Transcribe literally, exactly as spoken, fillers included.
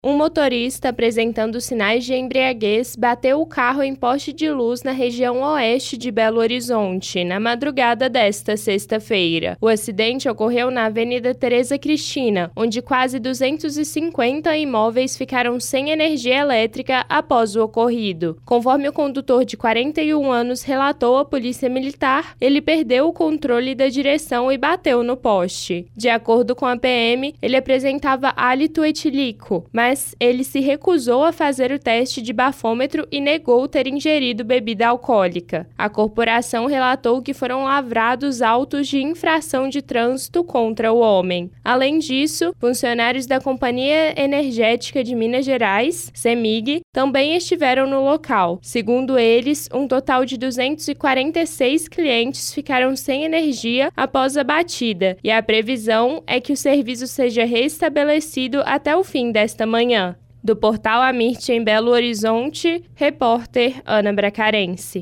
Um motorista apresentando sinais de embriaguez bateu o carro em poste de luz na região oeste de Belo Horizonte, na madrugada desta sexta-feira. O acidente ocorreu na Avenida Tereza Cristina, onde quase duzentos e cinquenta imóveis ficaram sem energia elétrica após o ocorrido. Conforme o condutor de quarenta e um anos relatou à Polícia Militar, ele perdeu o controle da direção e bateu no poste. De acordo com a P M, ele apresentava hálito etílico, mas Mas ele se recusou a fazer o teste de bafômetro e negou ter ingerido bebida alcoólica. A corporação relatou que foram lavrados autos de infração de trânsito contra o homem. Além disso, funcionários da Companhia Energética de Minas Gerais, CEMIG, também estiveram no local. Segundo eles, um total de duzentos e quarenta e seis clientes ficaram sem energia após a batida, e a previsão é que o serviço seja restabelecido até o fim desta manhã. Do portal Amirte em Belo Horizonte, repórter Ana Bracarense.